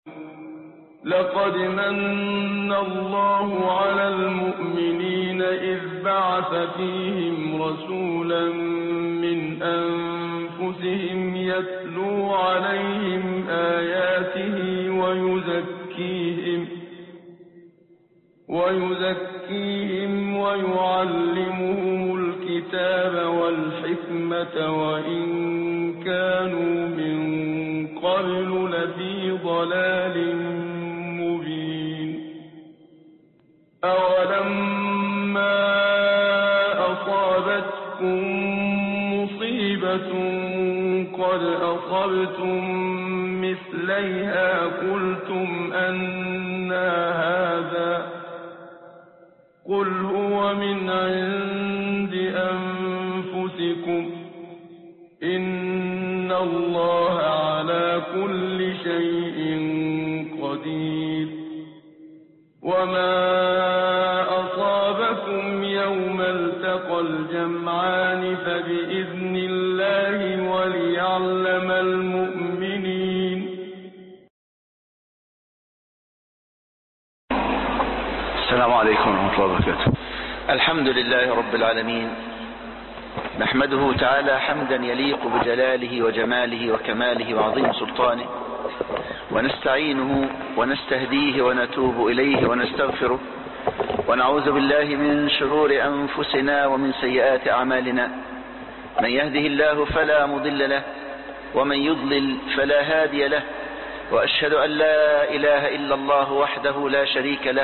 لقد من الله على المؤمنين إذ بعث فيهم رسولا من أنفسهم يتلو عليهم آياته ويزكيهم ويعلمهم الكتاب والحكمة وإن كانوا من قبل لفي ضلال مبين. أولما أصابتكم مصيبة قد أصبتم مثليها قلتم أنى هذا قل هو من عند أنفسكم إن الله على كل شيء قدير. وما أصابكم يوم التقى الجمعان فبإذن الله وليعلم المؤمنين. السلام عليكم ورحمة الله وبركاته. الحمد لله رب العالمين، نحمده تعالى حمدا يليق بجلاله وجماله وكماله وعظيم سلطانه، ونستعينه ونستهديه ونتوب إليه ونستغفره، ونعوذ بالله من شرور أنفسنا ومن سيئات أعمالنا. من يهده الله فلا مضل له ومن يضلل فلا هادي له، وأشهد أن لا إله إلا الله وحده لا شريك له،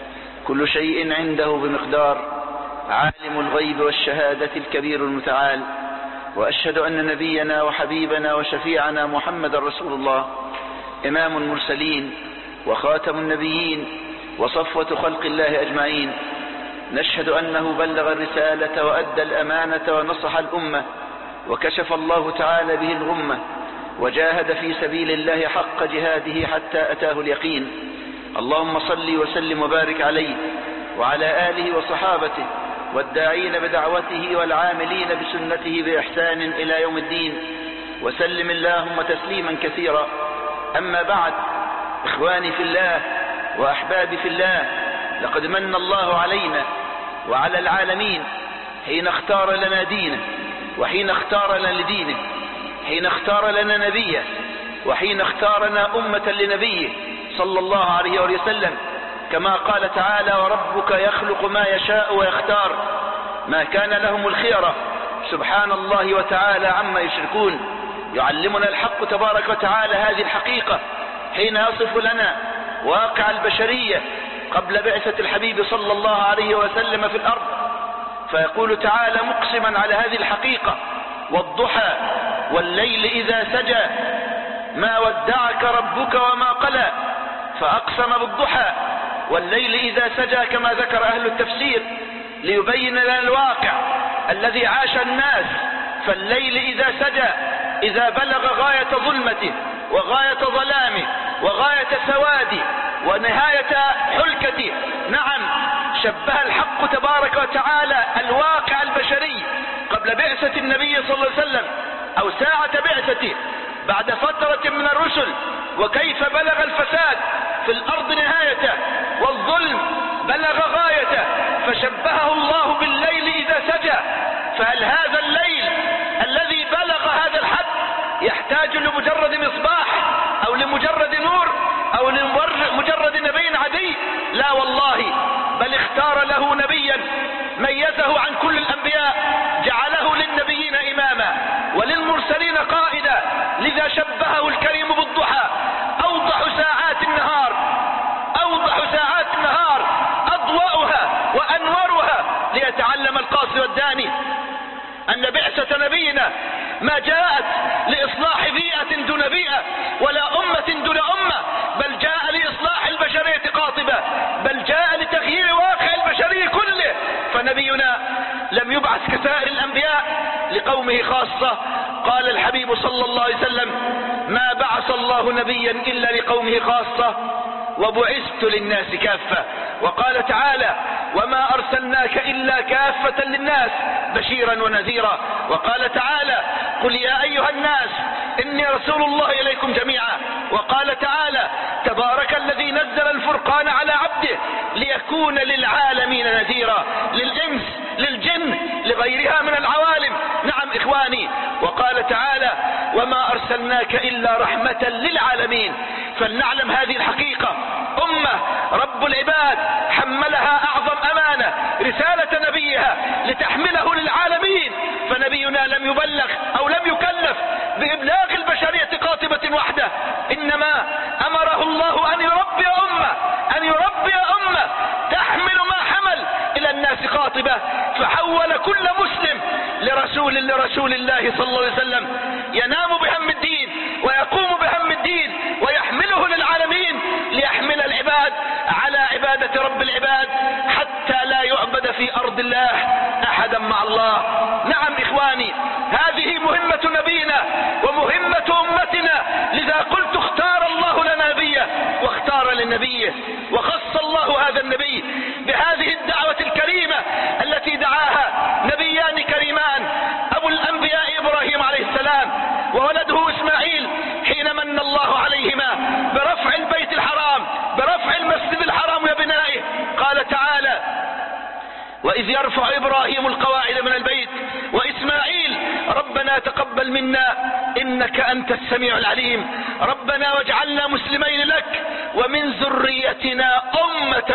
كل شيء عنده بمقدار، عالم الغيب والشهادة الكبير المتعال. وأشهد أن نبينا وحبيبنا وشفيعنا محمد رسول الله، إمام المرسلين وخاتم النبيين وصفوة خلق الله أجمعين. نشهد أنه بلغ الرسالة وأدى الأمانة ونصح الأمة، وكشف الله تعالى به الغمة، وجاهد في سبيل الله حق جهاده حتى أتاه اليقين. اللهم صل وسلم وبارك عليه وعلى آله وصحابته والداعين بدعوته والعاملين بسنته بإحسان إلى يوم الدين، وسلم اللهم تسليما كثيرا. أما بعد، إخواني في الله وأحبابي في الله، لقد من الله علينا وعلى العالمين حين اختار لنا دينه، وحين اختار لنا لدينه، حين اختار لنا نبيه، وحين اختارنا أمة لنبيه صلى الله عليه وسلم، كما قال تعالى: وربك يخلق ما يشاء ويختار ما كان لهم الخيرة. سبحان الله وتعالى عما يشركون. يعلمنا الحق تبارك وتعالى هذه الحقيقة حين يصف لنا واقع البشرية قبل بعثة الحبيب صلى الله عليه وسلم في الأرض، فيقول تعالى مقسما على هذه الحقيقة: والضحى والليل إذا سجى ما ودعك ربك وما قلى. فأقسم بالضحى والليل إذا سجى كما ذكر أهل التفسير ليبين لنا الواقع الذي عاش الناس. فالليل إذا سجى إذا بلغ غاية ظلمته وغاية ظلامه وغاية سواده ونهاية حلكته، نعم، شبه الحق تبارك وتعالى الواقع البشري قبل بعثة النبي صلى الله عليه وسلم أو ساعة بعثته بعد فترة من الرسل، وكيف بلغ الفساد في الأرض نهايته والظلم بلغ غايته، فشبهه الله بالليل إذا سجى. فهل هذا الليل الذي بلغ هذا الحد يحتاج لمجرد مصباح أو لمجرد نور أو لمجرد نبي عادي؟ لا والله، بل اختار له نبيا ميزه عن كل الأنبياء، جعله للنبيين إماما وللمرسلين قائدا. لذا شبهه الكريم بالضحى، أوضح ساعات النهار، أوضح ساعات النهار أضواؤها وأنوارها، ليتعلم القاصي والداني أن بعثة نبينا ما جاءت لإصلاح بيئة دون بيئة ولا أمة دون أمة، بل جاء لإصلاح البشرية قاطبة، بل جاء لتغيير واقع البشرية كله. فنبينا لم يبعث كسائر الأنبياء لقومه خاصة. قال الحبيب صلى الله عليه وسلم: ما بعث الله نبيا إلا لقومه خاصة وبعثت للناس كافة. وقال تعالى: وما أرسلناك إلا كافة للناس بشيرا ونذيرا. وقال تعالى: قل يا أيها الناس إني رسول الله إليكم جميعا. وقال تعالى: نزل الفرقان على عبده ليكون للعالمين نذيرا، للإنس للجن لغيرها من العوالم. نعم إخواني، وقال تعالى وما أرسلناك إلا رحمة للعالمين. فلنعلم هذه الحقيقة، أمة رب العباد حملها أعظم أمانة رسالة نبيها لتحمله للعالمين، فنبينا لم يبلغ أو لم يكلف بإبلاغ البشرية قاطبة وحده، إنما أمره الله أن يربي أمة تحمل ما حمل إلى الناس قاطبة، فحول كل مسلم لرسول الله صلى الله عليه وسلم ينام بهم الدين ويقوم بهم الدين ويحمله للعالمين، ليحمل العباد على عبادة رب العباد حتى لا يعبد في أرض الله أحدا مع الله. نعم إخواني، هذه مهمة نبينا ومهمة أمتنا، لذا قلت اختار الله لنا نبيه واختار لنبيه، وخص الله هذا النبي بهذه الدعوة الكريمة التي دعاها نبيان كريمان، أبو الأنبياء إبراهيم عليه السلام وولده إسماعيل، حين من الله عليهما برفع البيت الحرام، برفع المسجد الحرام وبنائه. قال تعالى وإذ يرفع إبراهيم القواعد من البيت وإسماعيل ربنا تقبل منا إنك أنت السميع العليم، ربنا واجعلنا مسلمين لك ومن ذريتنا أمة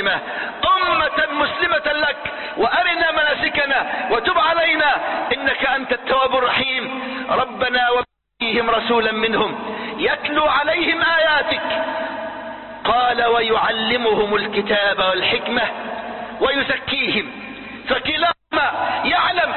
مسلمة لك وأرنا مناسكنا وتب علينا إنك أنت التواب الرحيم، ربنا وفيهم رسولا منهم يتلو عليهم آياتك، قال ويعلمهم الكتاب والحكمة ويزكيهم، فكلاهما يعلم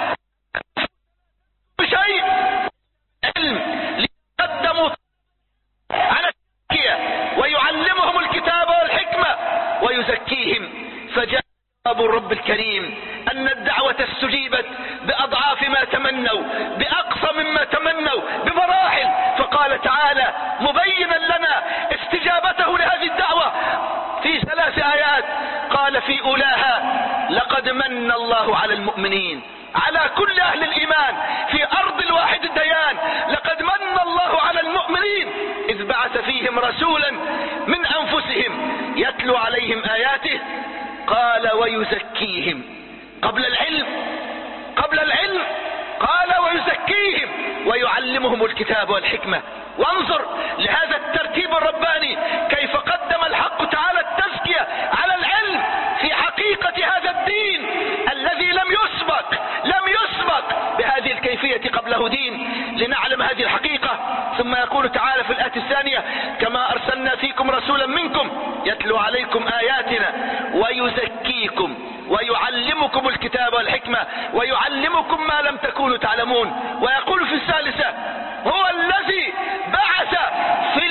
شيء علم ليقدموا على التزكية، ويعلمهم الكتاب والحكمة ويزكيهم. فجاء الرب الكريم أن الدعوة استجيبت بأضعاف ما تمنوا، بأقصى مما تمنوا، بمراحل. فقال تعالى مبينا لنا استجابته لهذه الدعوة في 3 آيات، قال في أولاها لقد من الله على المؤمنين، على كل أهل الإيمان في أرض الواحد الديان، لقد من الله على المؤمنين إذ بعث فيهم رسولا من أنفسهم يتلو عليهم آياته، قال ويزكيهم. قبل العلم قال ويزكيهم ويعلمهم الكتاب والحكمة. وانظر لهذا الترتيب الرباني كيف قدم الحق تعالى التزكية على العلم في حقيقة هذا الدين الذي لم يسبق بهذه الكيفية قبله دين، لنعلم هذه الحقيقة. ثم يقول تعالى في الآية الثانية كما أرسلنا فيكم رسولا منكم يتلو عليكم آياتنا ويزكيكم ويعلمكم الكتاب والحكمة ويعلمكم ما لم تكونوا تعلمون. ويقول في الثالثة هو الذي بعث في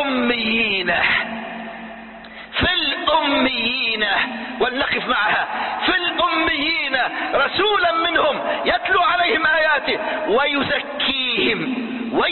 الأميين، ولنقف معها، في الأميين رسولا منهم يتلو عليهم آياته ويزكيهم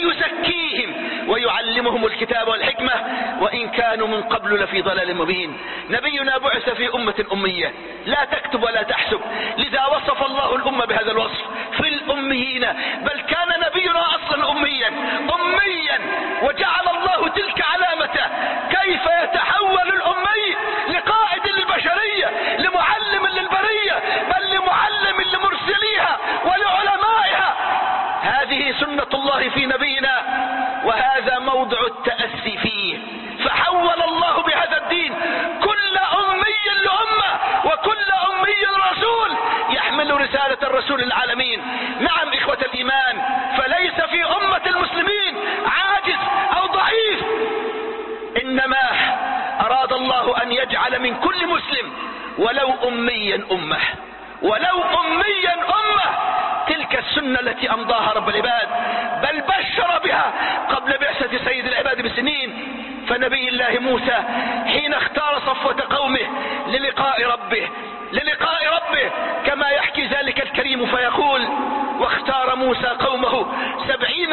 ويعلمهم الكتاب والحكمة وإن كانوا من قبل لفي ضلال مبين. نبينا بعث في أمة أمية لا تكتب ولا تحسب، لذا وصف الله الأمة بهذا الوصف في الأميين، بل كان نبينا أصلا أميا وجعل الله تلك علامته، كيف يتحول الأمي لقائد للبشرية، لمعلم للبرية، بل لمعلم لمرسليها ولعلمائها. هذه سنة الله في نبينا، وهذا موضع التأسي فيه. فحول الله بهذا الدين كل أمي لأمة وكل أمي رسول يحمل رسالة الرسول العالمين. نعم إخوة الإيمان، فليس في أمة المسلمين عاجز أو ضعيف، إنما أراد الله أن يجعل من كل مسلم ولو أميا أمة تلك السنة التي أمضاها رب العباد، بل بشر بها قبل بعثة سيد العباد بسنين. فنبي الله موسى حين اختار صفوة قومه للقاء ربه كما يحكي ذلك الكريم فيقول واختار موسى قومه 70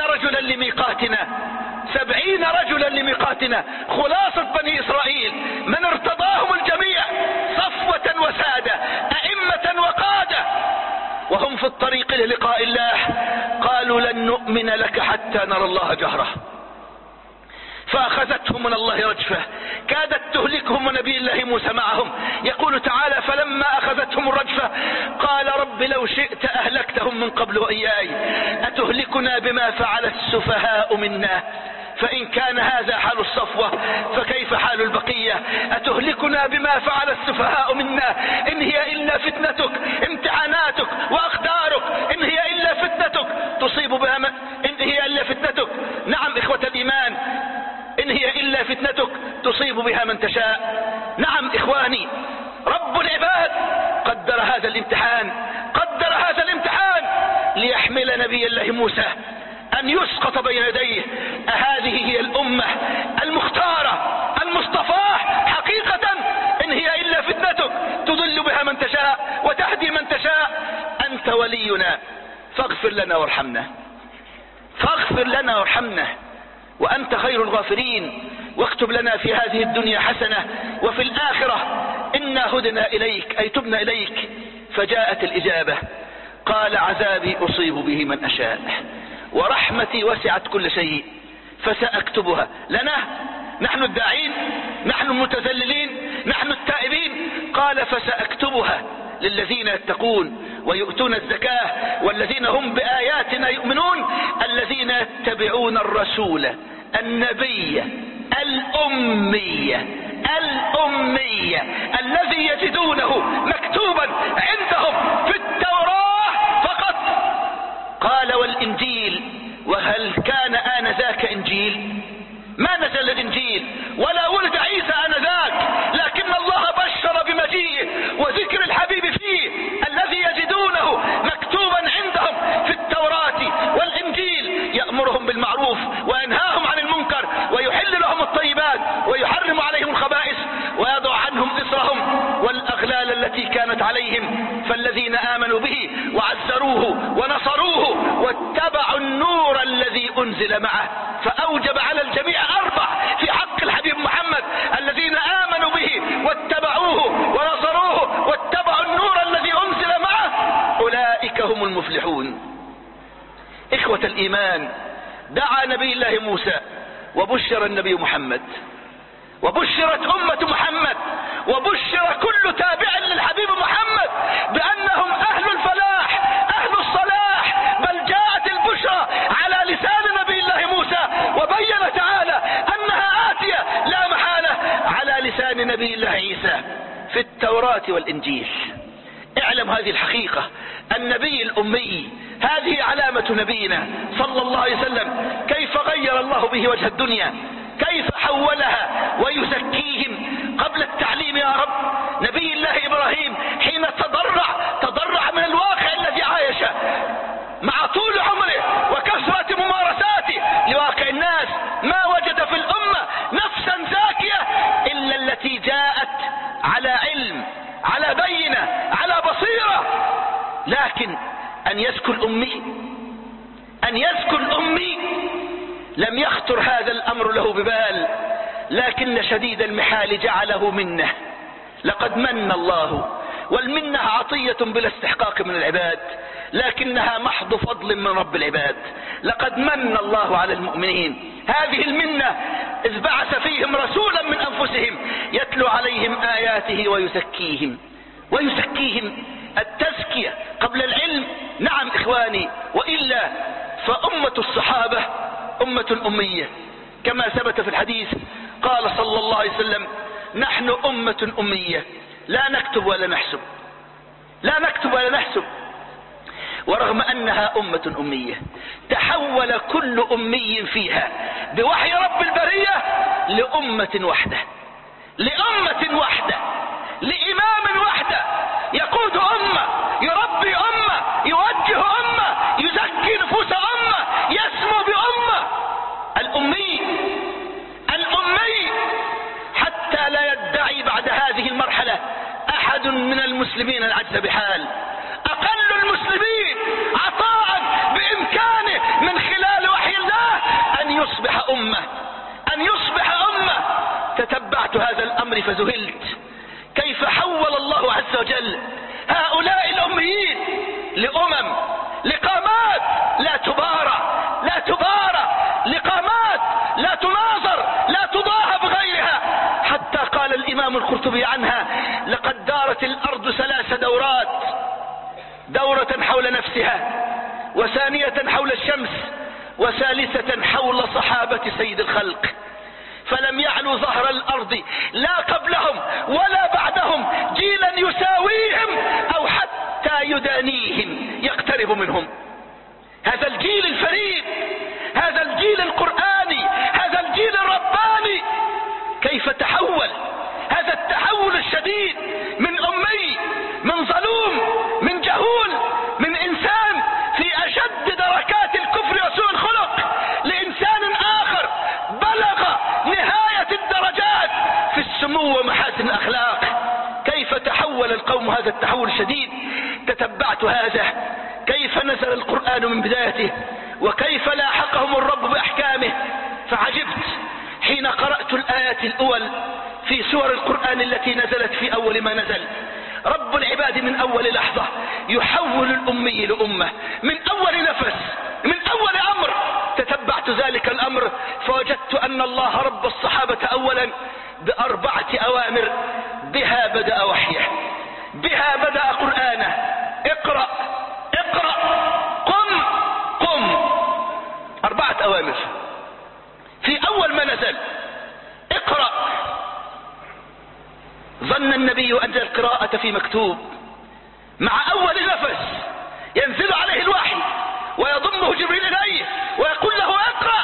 رجلا لميقاتنا، خلاصة بني إسرائيل من ارتضاهم الجميع صفوة وسادة، أئمة وقادة، وهم في الطريق للقاء الله. قالوا لن نؤمن لك حتى نرى الله جهرة. فأخذتهم من الله رجفة كادت تهلكهم ونبي الله موسى معهم. يقول تعالى: فلما أخذتهم الرجفة قال رب لو شئت أهلكتهم من قبل وإياي أتهلكنا بما فعل السفهاء منا فإن كان هذا حال الصفوة فكيف حال البقية؟ أتهلكنا بما فعل السفهاء منا إن هي إلا فتنتك امتحاناتك وأقدارك إن هي إلا فتنتك تصيب بها إن هي إلا فتنتك. نعم إخوة الإيمان، إن هي إلا فتنتك تصيب بها من تشاء. نعم إخواني، رب العباد قدر هذا الامتحان، قدر هذا الامتحان ليحمل نبي الله موسى أن يسقط بين يديه. هذه هي الأمة المختارة المصطفاة حقيقة، إن هي إلا فتنتك تضل بها من تشاء وتهدي من تشاء. أنت ولينا فاغفر لنا وارحمنا، فاغفر لنا وارحمنا وأنت خير الغافرين، واكتب لنا في هذه الدنيا حسنة وفي الآخرة إنا هدنا إليك أي تبنا إليك. فجاءت الإجابة: قال عذابي أصيب به من أشاء ورحمتي وسعت كل شيء فسأكتبها لنا، نحن الداعين، نحن المتذللين، نحن التائبين. قال: فسأكتبها للذين يتقون ويؤتون الزكاة والذين هم بآياتنا يؤمنون الذين يتبعون الرسول النبي الأمية الذي يجدونه مكتوبا عندهم في التوراة فقط. قال: والإنجيل، وهل كان آنذاك إنجيل؟ ما نزل الإنجيل ولا ولد عيسى آنذاك، لكن الله بشر بمجيئه وذكر الحبيب فيه الذي يجدونه مكتوبا عندهم في التوراة والإنجيل، يأمرهم بالمعروف وينهاهم عن المنكر ويحل لهم الطيبات ويحرم عليهم الخبائث ويضع عنهم إصرهم والأغلال التي كانت عليهم. فالذين آمنوا به وعزروه ونصروه واتبعوا النور الذي أنزل معه، فأوجب على الجميع 4 في حق الحبيب محمد: الذين آمنوا به واتبعوه ونصروه واتبعوا النور الذي أنزل معه أولئك هم المفلحون. إخوة الإيمان، دعا نبي الله موسى وبشر النبي محمد وبشرت أمة محمد وبشر كل تابع للحبيب محمد بأنهم أهل الفلاح أهل الصلاح، بل جاءت البشرى على لسان نبي الله موسى وبين تعالى أنها آتية لا محالة على لسان نبي الله عيسى في التوراة والإنجيل. اعلم هذه الحقيقة: النبي الأمي هذه علامة نبينا صلى الله عليه وسلم، كيف غير الله به وجه الدنيا، كيف حولها ويزكيهم. قبل التعليم يا رب، نبي الله إبراهيم حين تضرع من الواقع الذي عايشه مع طول عمره وكثرة ممارساته لواقع الناس، ما وجد في الأمة نفسا زاكية إلا التي جاءت على علم، على بينة، على بصيرة. لكن أن يزكو الأمي لم يخطر هذا الأمر له ببال، لكن شديد المحال جعله منه. لقد من الله، والمنة عطية بلا استحقاق من العباد، لكنها محض فضل من رب العباد. لقد من الله على المؤمنين هذه المنة إذ بعث فيهم رسولا من أنفسهم يتلو عليهم آياته ويزكيهم التزكية قبل العلم. نعم إخواني، وإلا فأمة الصحابة أمة أمية كما ثبت في الحديث. قال صلى الله عليه وسلم: نحن أمة أمية لا نكتب ولا نحسب. ورغم أنها أمة أمية تحول كل أمي فيها بوحي رب البرية لأمة وحدة، لإمام وحده يقود أمة، يربي أمة، يوجه أمة، يزكي نفوس أمة، يسمو بأمة. الأمي حتى لا يدعي بعد هذه المرحلة أحد من المسلمين العجز بحال. أقل المسلمين عطاء بإمكانه من خلال وحي الله أن يصبح أمة. تتبعت هذا الأمر فذهلت كيف حول الله عز وجل هؤلاء الأميين لأمم، لقامات لا تبارى، لقامات لا تناظر، القرطبي عنها: لقد دارت الأرض 3 دورات، دورة حول نفسها، وثانية حول الشمس، وثالثة حول صحابة سيد الخلق، فلم يعلو ظهر الأرض لا قبلهم ولا بعدهم جيلا يساويهم أو حتى يدانيهم يقترب منهم. هذا الجيل الفريد، هذا الجيل القرآني، هذا الجيل الرباني كيف تحول، هذا التحول الشديد من أمي، من ظلوم، من جهول، من إنسان في أشد دركات الكفر وسوء الخلق، لإنسان آخر بلغ نهاية الدرجات في السمو ومحاسن الأخلاق. كيف تحول القوم هذا التحول الشديد. تتبعت هذا، كيف نزل القرآن من بدايته، وكيف لاحقهم الرب بأحكامه، فعجبت حين قرأت الآيات الأول في سور القرآن التي نزلت في أول ما نزل. رب العباد من أول لحظة يحول الأمي لأمة، من أول نفس، من أول أمر. تتبعت ذلك الأمر فوجدت أن الله رب الصحابة أولا ب4 أوامر، بها بدأ وحيه، بها بدأ قرآنه: اقرأ اقرأ، قم قم. 4 أوامر في أول ما نزل. اقرأ. ظن النبي أن القراءة في مكتوب، مع أول نفس ينزل عليه الوحي ويضمه جبريل إليه ويقول له اقرأ،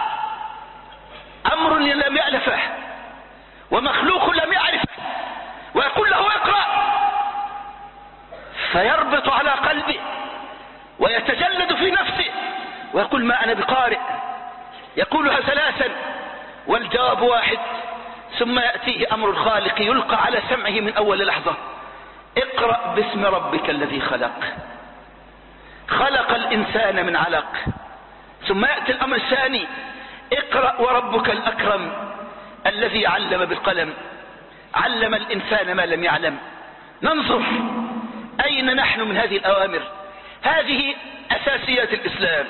أمر لم يألفه ومخلوق لم يعرفه، ويقول له اقرأ، فيربط على قلبه ويتجلد في نفسه ويقول ما أنا بقارئ. يقولها 3 والجواب واحد، ثم يأتيه أمر الخالق يلقى على سمعه من أول لحظة: اقرأ باسم ربك الذي خلق، خلق الإنسان من علق. ثم يأتي الأمر الثاني: اقرأ وربك الأكرم الذي علم بالقلم، علم الإنسان ما لم يعلم. ننظر أين نحن من هذه الأوامر. هذه أساسيات الإسلام،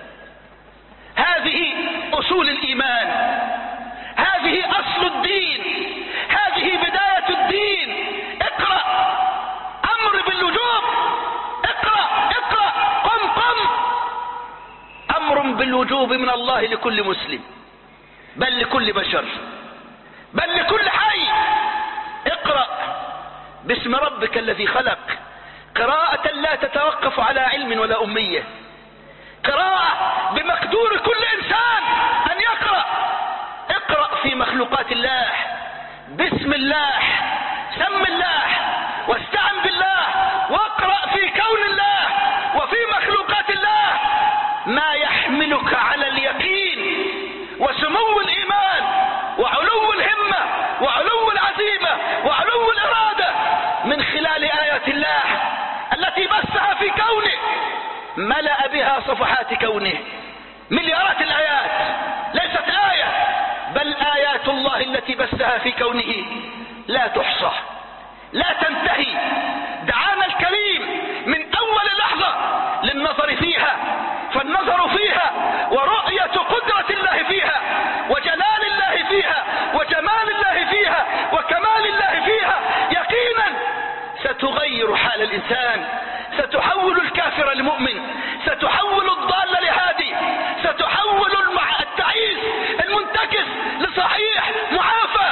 هذه أصول الإيمان، هذه أصل الدين، هذه بداية الدين. اقرأ، أمر بالوجوب، اقرأ اقرأ، قم قم، أمر بالوجوب من الله لكل مسلم، بل لكل بشر، بل لكل حي. اقرأ باسم ربك الذي خلق، قراءة لا تتوقف على علم ولا أمية، قراءة بمقدور كل إنسان أن يقرأ. اقرأ في مخلوقات الله، بسم الله، سم الله، واستعن بالله، واقرأ في كون الله وفي مخلوقات الله ما يحملك على اليقين وسمو الإيمان وعلو الهمة وعلو العزيمة وعلو الإرادة من خلال آيات الله التي بثها في كونه، ملأ بها صفحات كونه. مليارات الآيات، ليست آية، بل آيات الله التي بثها في كونه لا تحصى، لا تنتهي. دعانا الكريم من أول لحظة للنظر فيها، فالنظر فيها ورؤية قدرة الله فيها وجلال الله فيها وجمال الله فيها وكمال الله فيها يقينا ستغير حال الإنسان، ستحول الكافر لمؤمن، ستحول الضال لهادي، ستحول التعيس المنتكس لصحيح معافى،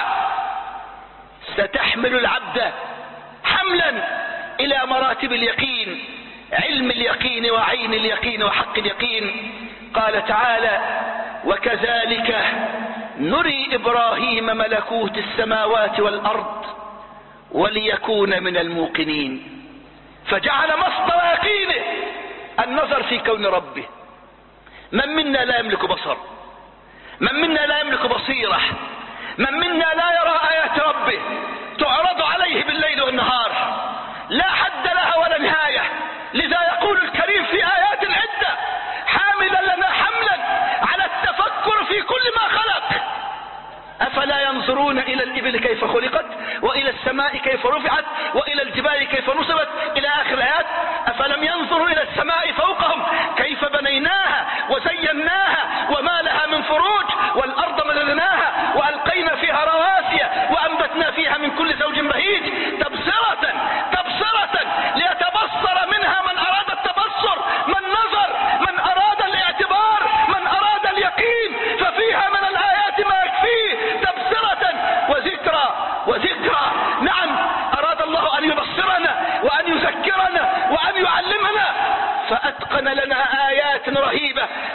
ستحمل العبد حملا إلى مراتب اليقين، علم اليقين وعين اليقين وحق اليقين. قال تعالى: وكذلك نري إبراهيم ملكوت السماوات والأرض وليكون من الموقنين. فجعل مصدر يقينه النظر في كون ربه. من منا لا يملك بصر، من منا لا يملك بصيرة، من منا لا يرى آيات ربه تعرض عليه بالليل والنهار، لا حد لها ولا نهاية. لذا يقول الكريم في آيات عدة حاملا لنا حملا على التفكر في كل ما خلق. أفلا ينظرون إلى الإبل كيف خلقت، وإلى السماء كيف رفعت، وإلى الجبال كيف نصبت، إلى آخر الآيات. أفلم ينظروا إلى السماء فوقهم كيف بنيناها وزيناها وما لها من فروج، والأرض مددناها وألقينا فيها رواسي وأنبتنا فيها من كل زوج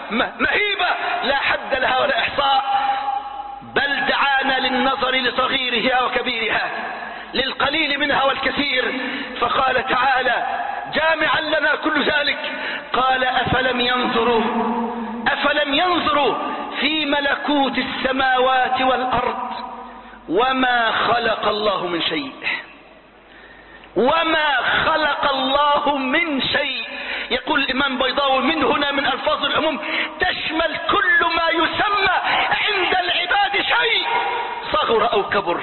مهيبة لا حد لها ولا إحصاء، بل دعانا للنظر لصغيرها وكبيرها، للقليل منها والكثير، فقال تعالى جامعا لنا كل ذلك، قال أفلم ينظروا في ملكوت السماوات والأرض وما خلق الله من شيء، وما خلق الله من شيء. يقول الإمام بيضاوي من هنا من ألفاظ العموم تشمل كل ما يسمى عند العباد شيء صغر أو كبر،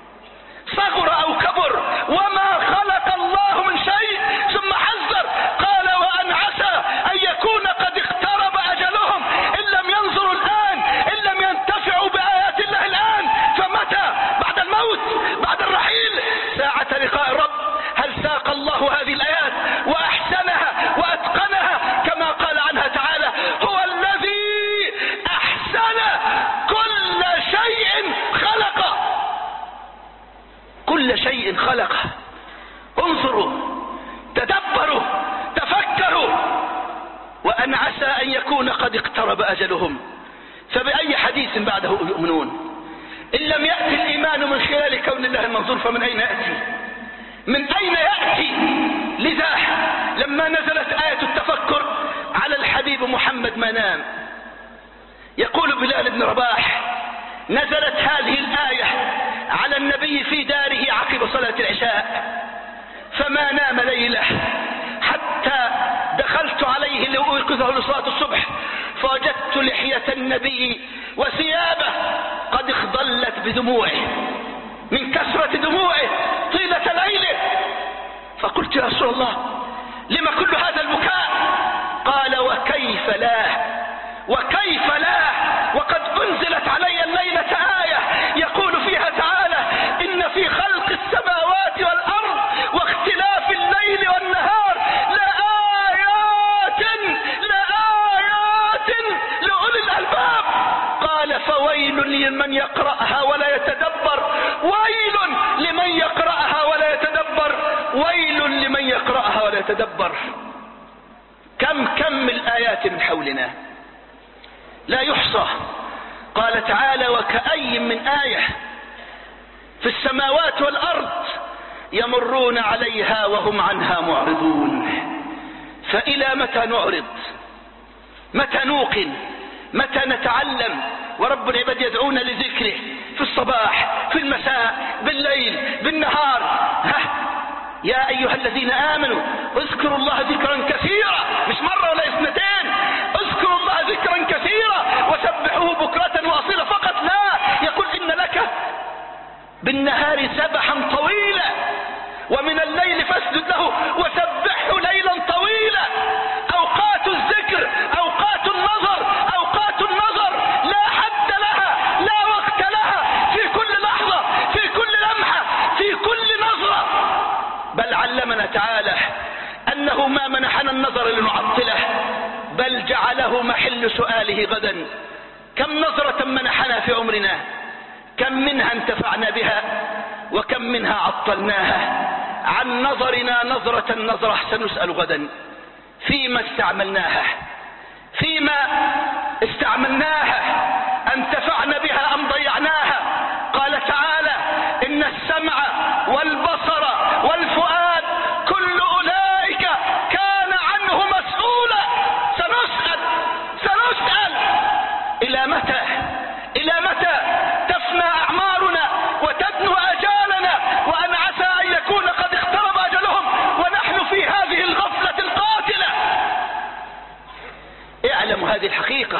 وما خلق الله من شيء. ثم حذر قال وأن عسى أن يكون قد اقترب أجلهم إن لم ينظروا الآن، إن لم ينتفعوا بآيات الله الآن، فمتى؟ بعد الموت، بعد الرحيل، ساعة لقاء الرب. هل ساق الله هذه الآيات وأحسنها وأتقنها كما قال عنها تعالى هو الذي أحسن كل شيء خلقه، كل شيء خلقه. انظروا، تدبروا، تفكروا. وأن عسى أن يكون قد اقترب أجلهم، فبأي حديث بعده يؤمنون؟ إن لم يأتي الإيمان من خلال كون الله المنظور فمن أين يأتي؟ من أين يأتي؟ لذا لما نزلت آية التفكر على الحبيب محمد ما نام. يقول بلال بن رباح نزلت هذه الآية على النبي في داره عقب صلاة العشاء، فما نام ليلة حتى دخلت عليه لأوقظه لصلاة الصبح، فوجدت لحية النبي وثيابه قد اخضلت بدموعه من كثرة دموعه طيلة ليله. فقلت يا رسول الله لما كل هذا البكاء؟ قال وكيف لا وقد أنزلت علي الليلة آية يقول فيها تعالى إن في خلق السماوات والأرض واختلاف الليل والنهار لآيات لأولي الألباب. قال فويل لمن يقرأها ولا يتدبر، ويل لمن يقرأها ولا يتدبر، ويل لمن يقرأها ولا يتدبر. كم الآيات من حولنا لا يحصى. قال تعالى وكأي من آية في السماوات والأرض يمرون عليها وهم عنها معرضون. فإلى متى نعرض؟ متى نوقن؟ متى نتعلم؟ ورب العباد يدعون لذكره في الصباح، في المساء، بالليل، بالنهار. يا أيها الذين آمنوا اذكروا الله ذكرا كثيرا، مش مرة ولا اثنتين، اذكروا الله ذكرا كثيرا وسبحوه بكرة وأصيلا فقط. لا، يقول إن لك بالنهار سبحا طويلا ومن الليل فاسجد له وسبحه ليلا طويلا. أوقات الذكر، أوقات النظر لا حد لها، لا وقت لها، في كل لحظة، في كل لمحة، في كل نظرة. بل علمنا تعالى أنه ما منحنا النظر لنعطله، بل جعله محل سؤاله غدا. كم نظرة منحنا في عمرنا، كم منها انتفعنا بها وكم منها عطلناها. عن نظرنا نظرة سنسأل غدا فيما استعملناها، انتفعنا بها أم ضيعناها. قال تعالى إن السمع والبصر والفؤاد كل أولئك كان عنه مسؤولا. سنسأل إلى متى تفنى أعمارنا وتدنو آجالنا، وأن عسى أن يكون قد اقترب أجلهم ونحن في هذه الغفلة القاتلة. اعلموا هذه الحقيقة.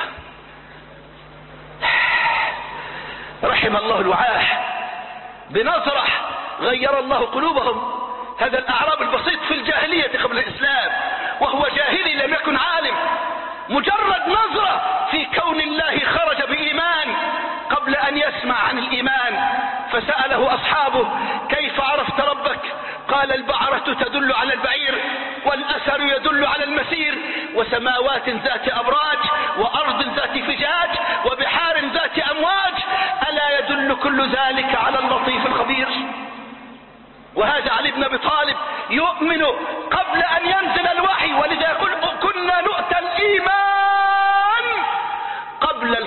رحم الله الوعاة بنظرة غير الله قلوبهم. هذا الأعراب البسيط في الجاهلية قبل الإسلام، وهو جاهلي لم يكن عالم، مجرد نظرة في كون الله خرج بإيمان قبل أن يسمع عن الإيمان. فسأله أصحابه كيف عرفت ربك؟ قال البعرة تدل على البعير، والأثر يدل على المسير، وسماوات ذات أبراج، وأرض ذات فجاج، وبحار ذات أمواج، ألا يدل كل ذلك على اللطيف الخبير؟ وهذا علي بن أبي طالب يؤمن قبل أن ينزل الوحي، ولذا يقول كنا نؤتى الإيمان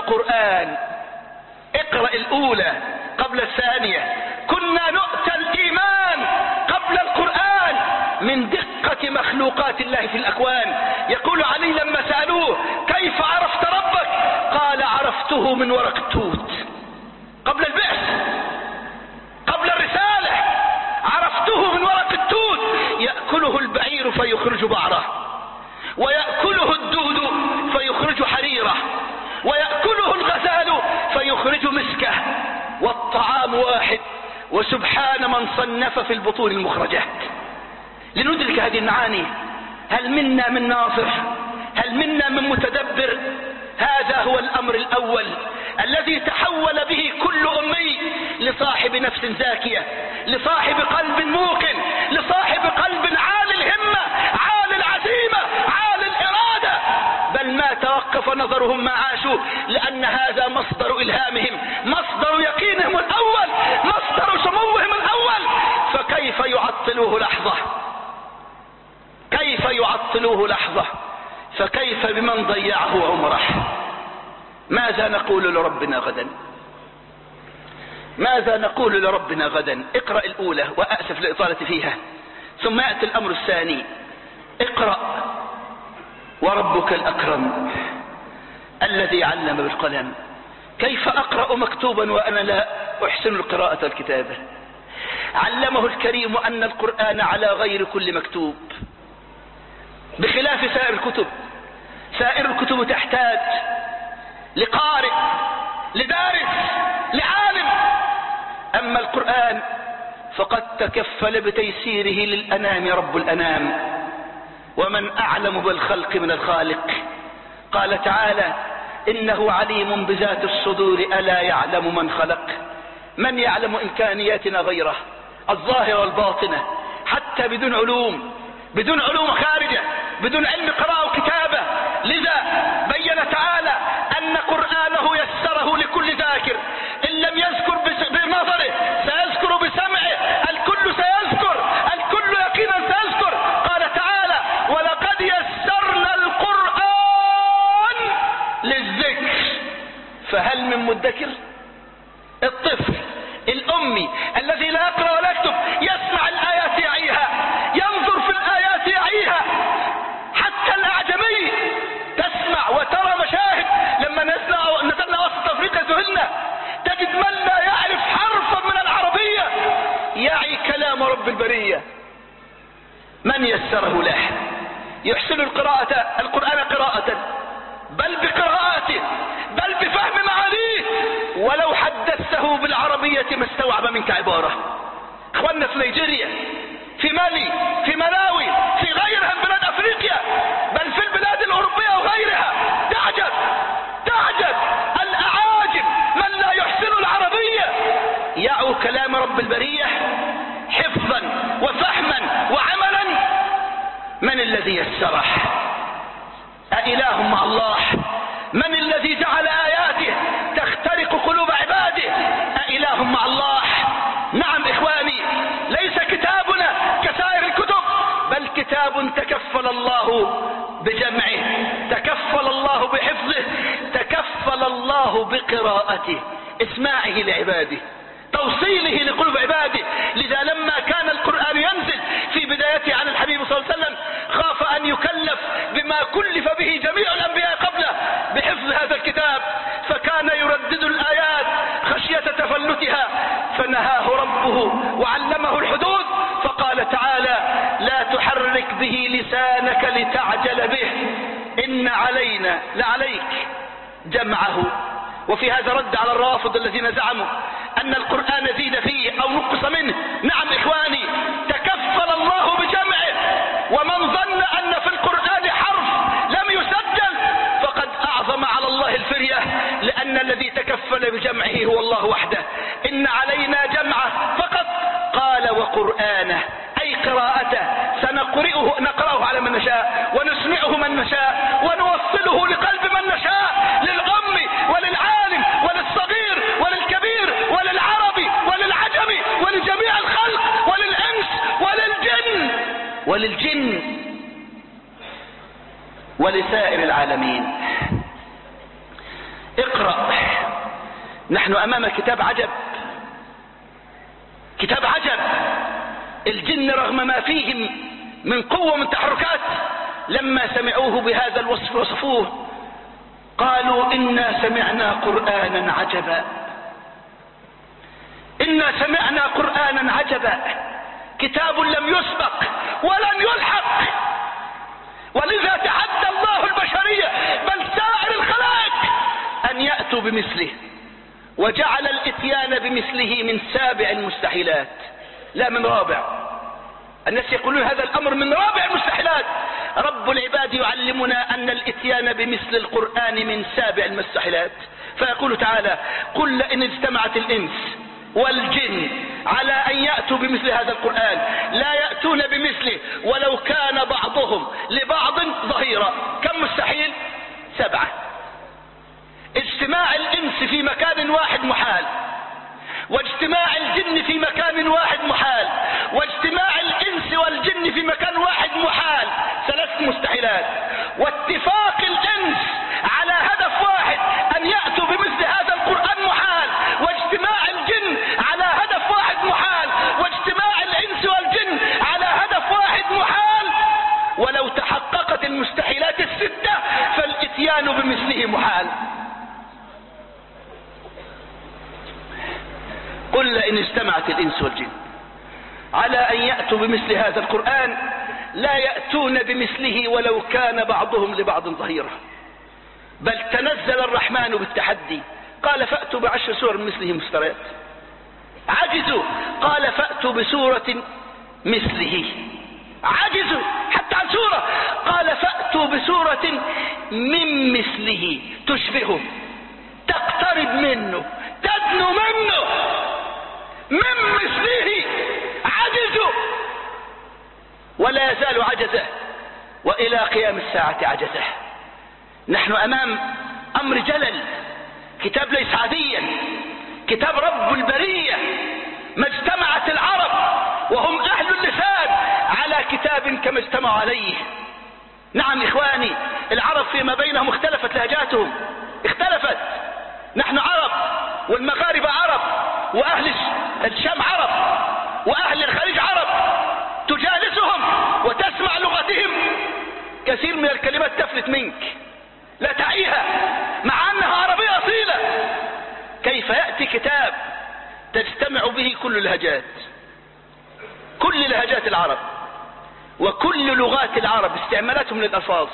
القرآن، اقرأ الأولى قبل الثانية. كنا نؤتى الإيمان قبل القرآن من دقة مخلوقات الله في الأكوان. يقول علي لما سألوه كيف عرفت ربك؟ قال عرفته من ورق التوت قبل البعث، قبل الرسالة، عرفته من ورق التوت. يأكله البعير فيخرج بعره، ويأكله الدود فيخرج حريره، ويأكله الغزال فيخرج مسكه، والطعام واحد وسبحان من صنف في البطون المخرجات. لندرك هذه المعاني هل منا من ناصح؟ هل منا من متدبر؟ هذا هو الأمر الأول الذي تحول به كل أمي لصاحب نفس زاكية، لصاحب قلب موقن، لصاحب قلب عالي الهمة، عالي العزيمة، عالي الإرادة. بل ما توقف نظرهم ما عاشوا، لأن هذا مصدر إلهامهم، مصدر يقينهم الأول، مصدر سموهم الأول. فكيف يعطلوه لحظة؟ كيف يعطلوه لحظة؟ فكيف بمن ضيعه عمره؟ ماذا نقول لربنا غدا؟ ماذا نقول لربنا غدا؟ اقرأ الأولى، وأسف لإطالة فيها، ثم يأتي الأمر الثاني. اقرأ وربك الأكرم الذي علم بالقلم. كيف أقرأ مكتوبا وأنا لا أحسن القراءة والكتابة؟ علمه الكريم أن القرآن على غير كل مكتوب، بخلاف سائر الكتب. سائر الكتب تحتاج لقارئ، لدارس، لعالم. أما القرآن فقد تكفل بتيسيره للأنام رب الأنام، ومن أعلم بالخلق من الخالق. قال تعالى إنه عليم بذات الصدور ألا يعلم من خلق. من يعلم إمكانياتنا غيره، الظاهرة والباطنة، حتى بدون علوم، بدون علوم خارجة، بدون علم قراءة وكتابة. لذا بين تعالى أن قرآنه يسره لكل ذاكر، إن لم يذكر بنظره سيذكر بسمعه، الكل سيذكر، الكل يقينا سيذكر. قال تعالى ولقد يسرنا القرآن للذكر فهل من مدكر؟ الطفل الأمي الذي لا يقرأ ولا يكتب يسمع الآيات يعيها، ينظر في الآيات يعيها. حتى الأعجمي تسمع وترى مشاهد. لما نزلنا وسط أفريقيا ذهلنا، تجد من لا يعرف حرفا من العربية يعي كلام رب البرية. من يسره له يحسن القرآن قراءة، بل بقراءته، بل بفهم معانيه. ولو حدثته بالعربية ما استوعب منك عبارة. اخواننا في نيجيريا، في مالي، في ملاوي، في غيرها من بلاد افريقيا، بل في البلاد الاوروبية وغيرها، تعجب الاعاجم من لا يحسن العربية يعوا كلام رب البرية حفظا وفهما وعملا. من الذي يسره؟ أإله مع الله؟ من الذي جعل آياته تخترق قلوب عباده؟ أإله مع الله؟ نعم إخواني، ليس كتابنا كسائر الكتب، بل كتاب تكفل الله بجمعه، تكفل الله بحفظه، تكفل الله بقراءته، إسماعه لعباده، توصيله لقلوب عباده. لذا لما كان القرآن ينزل في بدايته على الحبيب صلى الله عليه وسلم خاف أن يكلف بما كلف به جميع الأنبياء قبله بحفظ هذا الكتاب، فكان يردد الآيات خشية تفلتها، فنهاه ربه وعلمه الحدود. فقال تعالى لا تحرك به لسانك لتعجل به، إن علينا لعليك جمعه. وفي هذا رد على الرافض الذين زعموا أن القرآن زيد فيه أو نقص منه. نعم إخواني، تكفل الله بجمعه، ومن ظن أن في القرآن حرف لم يسجل فقد أعظم على الله الفرية، لأن الذي تكفل بجمعه هو الله وحده. إن علينا جمعه فقط. قال وقرآنه أي قراءته، نقرأه على من نشاء، ونسمعه من نشاء، ونوصله لقلب من نشاء، للأم وللعالم وللصغير وللكبير وللعربي وللعجمي ولجميع الخلق وللإنس وللجن ولسائر العالمين. اقرأ نحن أمام كتاب عجب، كتاب عجب. الجن رغم ما فيهم من قوة ومن تحركات لما سمعوه بهذا الوصف وصفوه قالوا إنا سمعنا قرآنا عجبا، إنا سمعنا قرآنا عجبا، كتاب لم يسبق ولن يلحق. ولذا تحدى الله البشرية بل سائر الخلائق أن يأتوا بمثله، وجعل الاتيان بمثله من سابع المستحيلات لا من رابع. الناس يقولون هذا الأمر من رابع المستحيلات، رب العباد يعلمنا أن الاتيان بمثل القرآن من سابع المستحيلات. فيقول تعالى: قل إن اجتمعت الإنس والجن على أن يأتوا بمثل هذا القرآن لا يأتون بمثله ولو كان بعضهم لبعض ظهيرا. كم مستحيل؟ 7. اجتماع الإنس في مكان واحد محال، واجتماع الجن في مكان واحد محال، واجتماع الإنس والجن في مكان واحد محال، 3 مستحيلات. واتفاق الإنس على هدف واحد أن يأتوا بمثل هذا القرآن محال، واجتماع الجن على هدف واحد محال، واجتماع الإنس والجن على هدف واحد محال. ولو تحققت المستحيلات ال6 فالاتيان بمثله محال. قل إن اجتمعت الإنس والجن على أن يأتوا بمثل هذا القرآن لا يأتون بمثله ولو كان بعضهم لبعض ظهيرا. بل تنزل الرحمن بالتحدي قال: فأتوا ب10 سور مثله مفتريات. عجزوا قال: فأتوا بسورة مثله. عجزوا حتى عن سورة، قال: فأتوا بسورة من مثله تشبهه، تقترب منه، تدنو منه، من مثله. عجزوا ولا يزال عجزه، وإلى قيام الساعة عجزه. نحن أمام أمر جلل، كتاب ليس عاديا، كتاب رب البرية. ما اجتمعت العرب وهم أهل اللسان على كتاب كما اجتمعوا عليه. نعم إخواني، العرب فيما بينهم اختلفت لهجاتهم، اختلفت. نحن عرب والمغاربة عرب، وأهل الشام عرب، وأهل الخليج عرب. تجالسهم وتسمع لغتهم، كثير من الكلمات تفلت منك لا تعيها مع أنها عربية أصيلة. كيف يأتي كتاب تجتمع به كل اللهجات، كل لهجات العرب وكل لغات العرب، استعمالاتهم للألفاظ.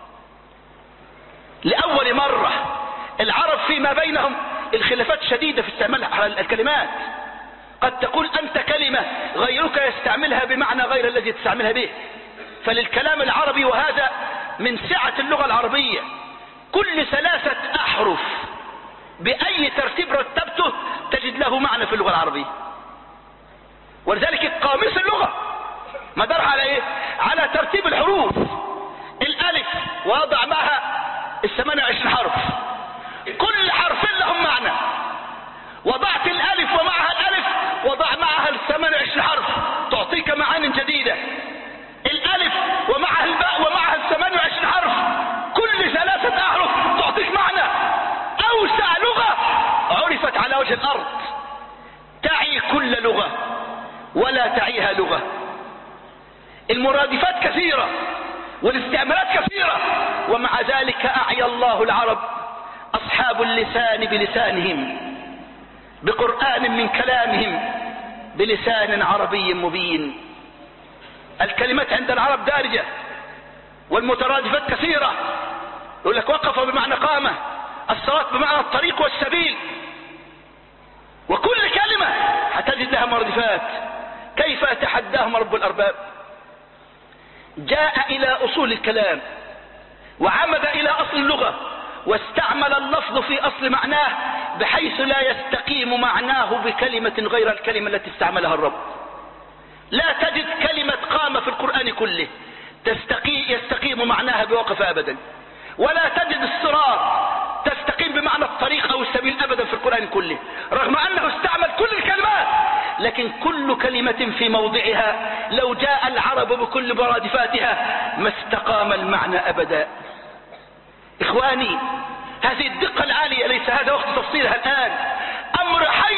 لأول مرة العرب فيما بينهم الخلافات شديدة في استعمال الكلمات. قد تقول أنت كلمة غيرك يستعملها بمعنى غير الذي تستعملها به. فللكلام العربي، وهذا من سعة اللغة العربية، كل 3 أحرف بأي ترتيب رتبته تجد له معنى في اللغة العربية. ولذلك قاموس اللغة مدارها على إيه؟ على ترتيب الحروف. الألف وضع معها 28 حرف، كل حرف لهم معنى. وضعت الألف ومعها الألف وضع معها 28 حرف تعطيك معان جديدة. الألف ومعها الباء ومعها 28 حرف، كل 3 أحرف تعطيك معنى. أوسع لغة عرفت على وجه الأرض، تعي كل لغة ولا تعيها لغة. المرادفات كثيرة والاستعمالات كثيرة، ومع ذلك أعيا الله العرب أصحاب اللسان بلسانهم، بقرآن من كلامهم، بلسان عربي مبين. الكلمات عند العرب دارجة والمترادفات كثيرة. يقول لك وقف بمعنى قامة، الصراط بمعنى الطريق والسبيل، وكل كلمة هتجد لها مرادفات. كيف يتحداهم رب الأرباب؟ جاء إلى أصول الكلام وعمد إلى أصل اللغة، واستعمل اللفظ في أصل معناه بحيث لا يستقيم معناه بكلمة غير الكلمة التي استعملها الرب. لا تجد كلمة قام في القرآن كله يستقيم معناها بوقف أبدا، ولا تجد الصراط تستقيم بمعنى الطريق أو السبيل أبدا في القرآن كله، رغم أنه استعمل كل الكلمات. لكن كل كلمة في موضعها لو جاء العرب بكل مرادفاتها ما استقام المعنى أبدا. إخواني، هذه الدقة العالية ليس هذا وقت تفصيلها الآن،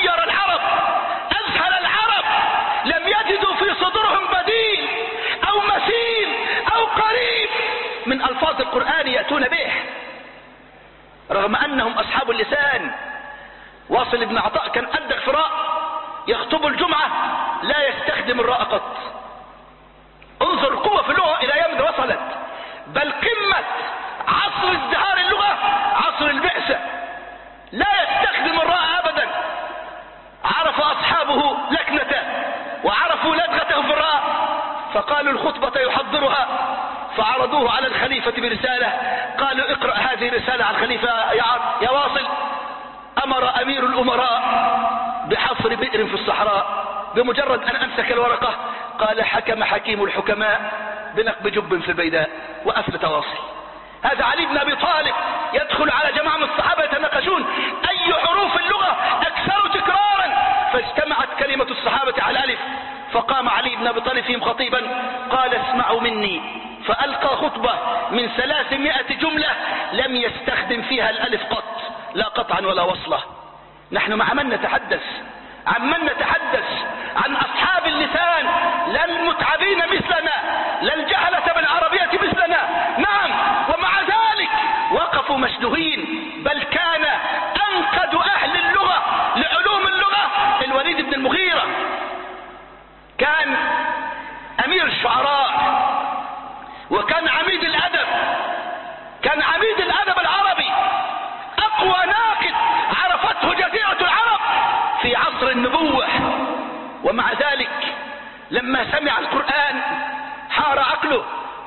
حير العرب، أذهل العرب، لم يجدوا في صدورهم بديل أو مثيل أو قريب من ألفاظ القرآن يأتون به، رغم أنهم أصحاب اللسان. واصل بن عطاء كان أدى الفراء، يخطب الجمعة لا يستخدم الراء قط. انظر القوة في اللغة إلى يوم وصلت، بل قمة عصر ازدهار اللغة عصر البعثة، لا يستخدم الراء أبدا. عرف أصحابه لكنته وعرفوا لدغته في الراء، فقالوا الخطبة يحضرها، فعرضوه على الخليفة برسالة، قالوا اقرأ هذه الرسالة على الخليفة يا واصل. أمر أمير الأمراء بحفر بئر في الصحراء، بمجرد أن أمسك الورقة قال حكم حكيم الحكماء بنقب جب في البيداء، وأفلت واصل. هذا علي بن أبي طالب يدخل على جماعة من الصحابة يتناقشون أي حروف اللغة أكثر تكرارا، فاجتمعت كلمة الصحابة على الألف، فقام علي بن أبي طالب فيهم خطيبا قال اسمعوا مني، فألقى خطبة من 300 جملة لم يستخدم فيها الألف قط، لا قطعا ولا وصلة. نحن مع من نتحدث؟ عمن نتحدث؟ عن أصحاب اللسان، لا المتعبين مثلنا، لا الجهلة بالعربية مثلنا. نعم، ومع ذلك وقفوا مشدوهين، بل كان أنقد أهل اللغة لعلوم اللغة الوليد بن المغيرة، كان أمير الشعراء وكان عميد الأدب، كان عميد الأدب العربي، أقوى ناقد عرفته جزيرة العرب في عصر النبوة. ومع ذلك لما سمع القرآن حار عقله،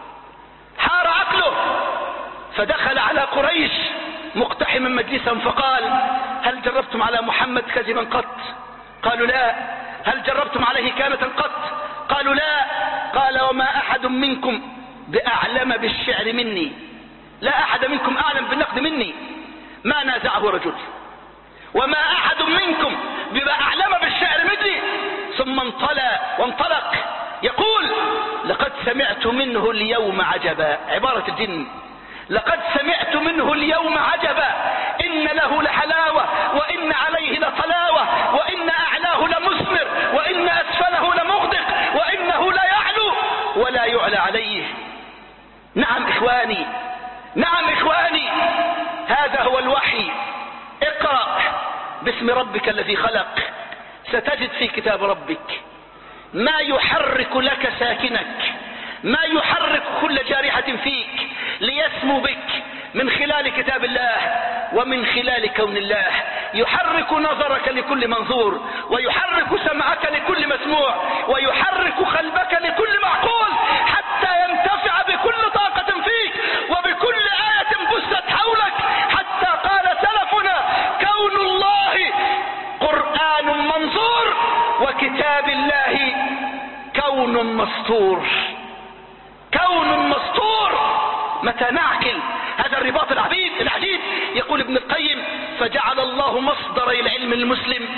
فدخل على قريش مقتحما مجلسا فقال هل جربتم على محمد كذبا قط؟ قالوا لا. هل جربتم عليه كانة قط؟ قالوا لا. قال وما أحد منكم بأعلم بالشعر مني، لا أحد منكم أعلم بالنقد مني. ما نازعه رجل. وما أحد منكم بأعلم بالشعر مني. ثم وانطلق يقول لقد سمعت منه اليوم عجبا، عبارة الجن، لقد سمعت منه اليوم عجبا، إن له لحلاوة وإن عليه لطلاوة وإن أعلاه لمثمر وإن أسفله لمغدق وإنه لا يعلو ولا يعلى عليه. نعم إخواني، نعم إخواني، هذا هو الوحي. اقرأ باسم ربك الذي خلق، ستجد في كتاب ربك ما يحرك لك ساكنك، ما يحرك كل جارحة فيك ليسمو بك من خلال كتاب الله ومن خلال كون الله. يحرك نظرك لكل منظور، ويحرك سمعك لكل مسموع، ويحرك قلبك لكل معقول، حتى ينتفع بكل طاقة فيك وبكل آية بثت حولك. حتى قال سلفنا كون الله قرآن منظور وكتاب الله كون مسطور. كون مسطور. متى نعقل هذا الرباط العجيب؟ يقول ابن القيم فجعل الله مصدر العلم المسلم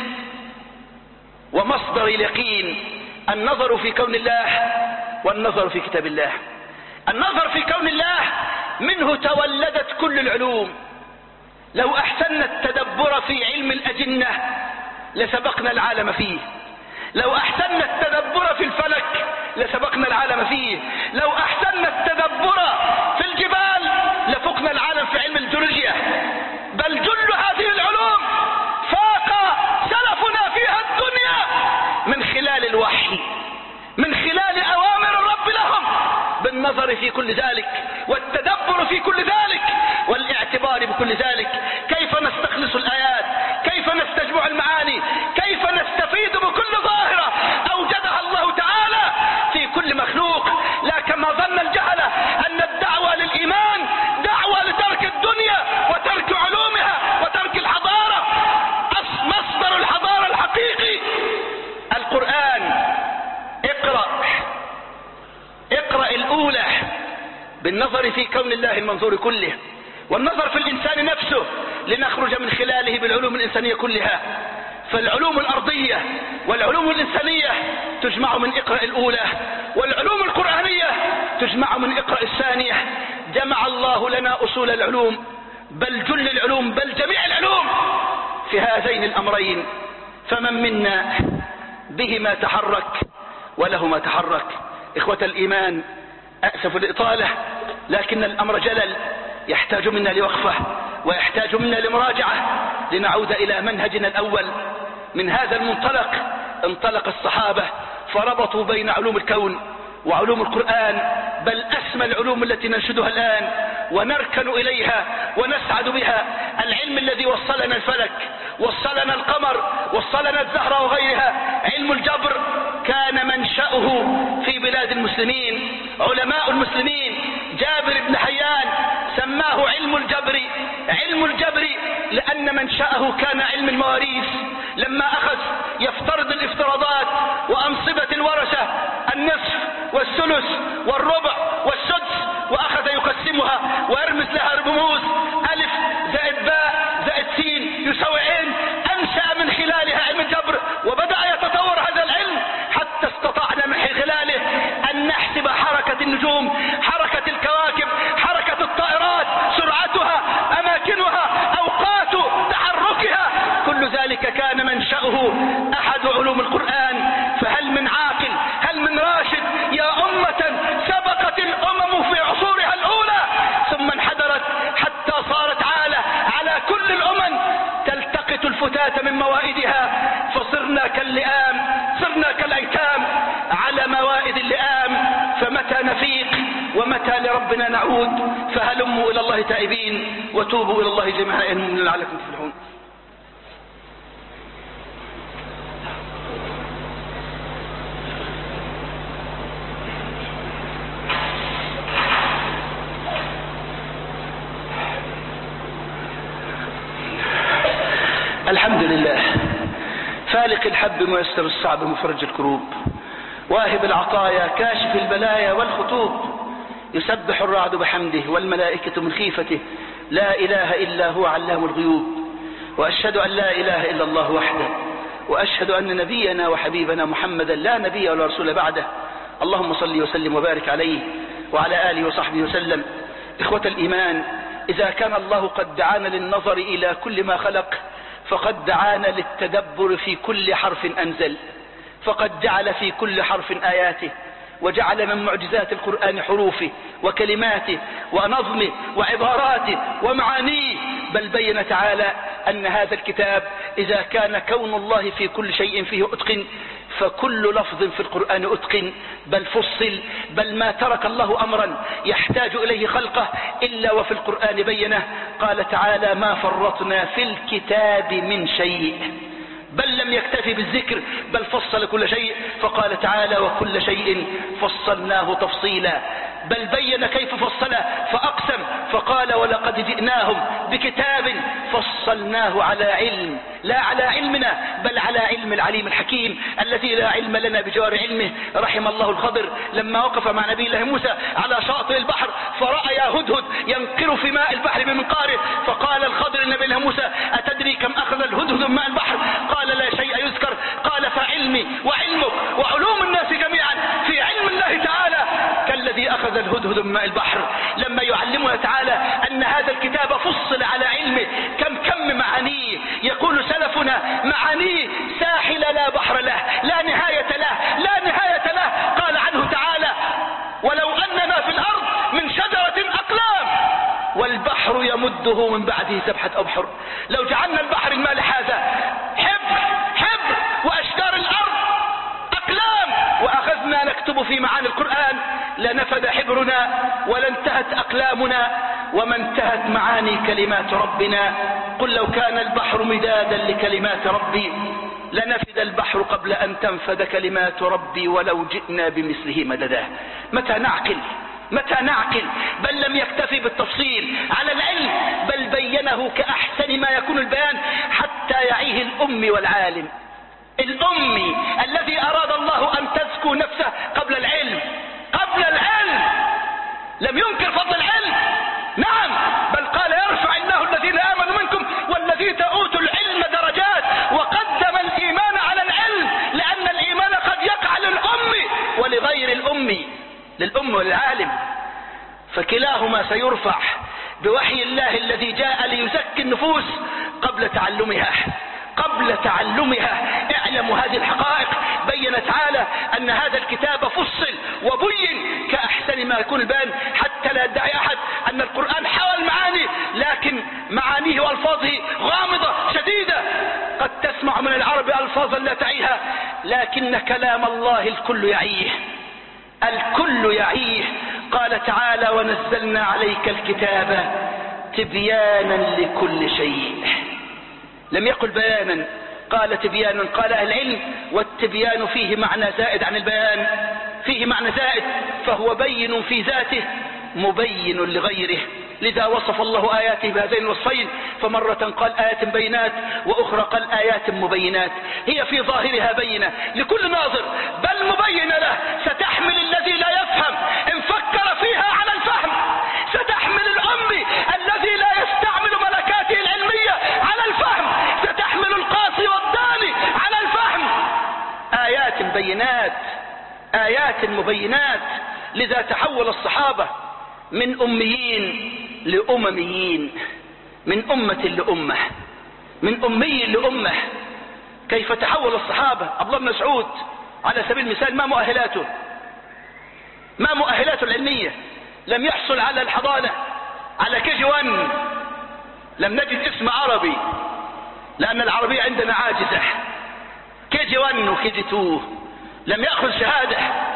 ومصدر اليقين النظر في كون الله والنظر في كتاب الله. النظر في كون الله منه تولدت كل العلوم. لو أحسننا التدبر في علم الأجنة لسبقنا العالم فيه، لو أحسننا التدبر في الفلك لسبقنا العالم فيه، لو أحسننا التدبر في الجبال لفقنا العالم في علم الجيولوجيا. بل جل هذه العلوم فاق سلفنا فيها الدنيا من خلال الوحي، من خلال أوامر الرب لهم، بالنظر في كل ذلك والتدبر في كل ذلك والاعتبار بكل ذلك. كيف نستخلص الآيات، كيف نستجمع المعاني، كيف نستفيد بكل ظاهرة أوجدها الله تعالى في كل مخلوق. لا كما ظن الجهلة أن الدعوة للإيمان دعوة لترك الدنيا وترك علومها وترك الحضارة. مصدر الحضارة الحقيقي القرآن. اقرأ الأولى بالنظر في كون الله المنظور كله، والنظر في الإنسان نفسه لنخرج من خلاله بالعلوم الإنسانية كلها. فالعلوم الأرضية والعلوم الإنسانية تجمع من اقرأ الأولى، والعلوم القرآنية تجمع من اقرأ الثانية. جمع الله لنا أصول العلوم، بل جل العلوم، بل جميع العلوم في هذين الأمرين، فمن منا به ما تحرك وله ما تحرك. إخوة الإيمان، أسف الإطالة، لكن الأمر جلل يحتاج منا لوقفة ويحتاج منا لمراجعة لنعود إلى منهجنا الأول. من هذا المنطلق انطلق الصحابة فربطوا بين علوم الكون وعلوم القرآن، بل أسمى العلوم التي ننشدها الآن ونركن إليها ونسعد بها. العلم الذي وصلنا الفلك، وصلنا القمر، وصلنا الزهرة وغيرها، علم الجبر كان منشأه في بلاد المسلمين. علماء المسلمين جابر بن حيان سماه علم الجبر، علم الجبر لأن منشأه كان علم المواريث. لما أخذ يفترض الافتراضات وأنصبة الورثة النصف والثلث والربع والسدس، وأخذ يقسمها ويرمز لها رموز ألف زائد باء زائد سين يساوي عين، أنشأ من خلالها علم الجبر، وبدأ يتطور هذا العلم حتى استطعنا من خلاله أن نحسب حركة النجوم، حركة الكواكب، حركة الطائرات، سرعتها، أماكنها، أوقات تحركها، كل ذلك كان منشأه أحد علوم القرآن. فهل من عاقل، هل من راشد يا أمة سبقت الأمم في عصورها الأولى ثم انحدرت حتى صارت عالة على كل الأمم تلتقط الفتاة من موائدها، فصرنا كاللئام، صرنا كالأيتام على موائد اللئام. فمتى نفيق ومتى لربنا نعود؟ فهلموا إلى الله تائبين وتوبوا إلى الله جميعا لعلكم تفلحون. الحمد لله فالق الحب ميسر الصعب مفرج الكروب، واهب العطايا كاشف البلايا والخطوب، يسبح الرعد بحمده والملائكة من خيفته، لا إله إلا هو علام الغيوب. وأشهد أن لا إله إلا الله وحده، وأشهد أن نبينا وحبيبنا محمدا لا نبي ولا رسول بعده. اللهم صل وسلم وبارك عليه وعلى آله وصحبه وسلم. إخوة الإيمان، إذا كان الله قد دعانا للنظر إلى كل ما خلق، فقد دعانا للتدبر في كل حرف أنزل، فقد جعل في كل حرف آياته، وجعل من معجزات القرآن حروفه وكلماته ونظمه وعباراته ومعانيه. بل بين تعالى أن هذا الكتاب إذا كان كون الله في كل شيء فيه أتقن، فكل لفظ في القرآن أتقن، بل فصل، بل ما ترك الله أمرا يحتاج إليه خلقه إلا وفي القرآن بينه. قال تعالى: ما فرطنا في الكتاب من شيء. بل لم يكتفي بالذكر، بل فصل كل شيء، فقال تعالى: وكل شيء فصلناه تفصيلا. بل بين كيف فصله فأقسم فقال: ولقد جئناهم بكتاب فصلناه على علم، لا على علمنا بل على علم العليم الحكيم الذي لا علم لنا بجوار علمه. رحم الله الخضر لما وقف مع نبي الله موسى على شاطئ البحر فرأى هدهد ينقر في ماء البحر بمنقاره، فقال الخضر لنبي الله موسى: أتدري كم أخذ الهدهد من ماء البحر؟ قال: لا شيء يذكر. قال: فعلمي وعلمك وعلوم الناس جميعا في علم الله تعالى كالذي أخذ الهدهد من ماء البحر. لما يعلمنا تعالى أن هذا الكتاب فصل على علمه، كم معانيه. يقول سلفنا: معانيه ساحل لا بحر له، لا نهاية له، لا نهاية له. قال عنه تعالى: ولو أننا في الأرض من شجرة أقلام والبحر يمده من بعده 7 أبحر. لو جعلنا البحر المالح هذا حبر وأشجار الأرض أقلام وأخذنا نكتب في معاني القرآن لنفد حبرنا ولانتهت أقلامنا وما انتهت معاني كلمات ربنا. قل لو كان البحر مدادا لكلمات ربي لنفد البحر قبل أن تنفد كلمات ربي ولو جئنا بمثله مددا. متى نعقل؟ بل لم يكتفي بالتفصيل على العلم، بل بينه كأحسن ما يكون البيان حتى يعيه الأمي والعالم. الأمي الذي أراد الله أن تزكو نفسه قبل العلم لم ينكر فضل العلم، نعم، بل قال: يرفع الله الذين آمنوا منكم والذين أوتوا العلم درجات، وقدم الإيمان على العلم لأن الإيمان قد يقع للأمي ولغير الأمي، للأم والعالم، فكلاهما سيرفع بوحي الله الذي جاء ليزكي النفوس قبل تعلمها، قبل تعلمها اعلموا هذه الحقائق. بين تعالى أن هذا الكتاب فصل وبين كأحسن ما يكون البيان، حتى لا يدعي أحد أن القرآن حوى المعاني، لكن معانيه وألفاظه غامضة شديدة، قد تسمع من العرب ألفاظا لا تعيها، لكن كلام الله الكل يعيه، الكل يعيه. قال تعالى: ونزلنا عليك الكتاب تبيانا لكل شيء. لم يقل بيانا، قال تبيانا. قال أهل العلم: والتبيان فيه معنى زائد عن البيان، فيه معنى زائد، فهو بين في ذاته مبين لغيره. لذا وصف الله آياته بهذين الوصفين، فمرة قال آيات بينات، وأخرى قال آيات مبينات. هي في ظاهرها بينة لكل ناظر، بل مبينة له، ستحمل الذي لا يفهم إن فكر فيها على الفهم، ستحمل الأمي الذي لا يستعمل ملكاته العلمية على الفهم، ستحمل القاسي والضالي على الفهم. آيات بينات، آيات مبينات. لذا تحول الصحابة من أميين لأمميين، من أمة لأمة، من أمي لأمة. كيف تحول الصحابة؟ عبد الله بن مسعود على سبيل المثال ما مؤهلاته؟ ما مؤهلاته العلمية؟ لم يحصل على الحضانة، على كي جي 1 لم نجد اسم عربي، لأن العربية عندنا عاجزة. كي جي 1 وكي جي 2 لم يأخذ شهادة.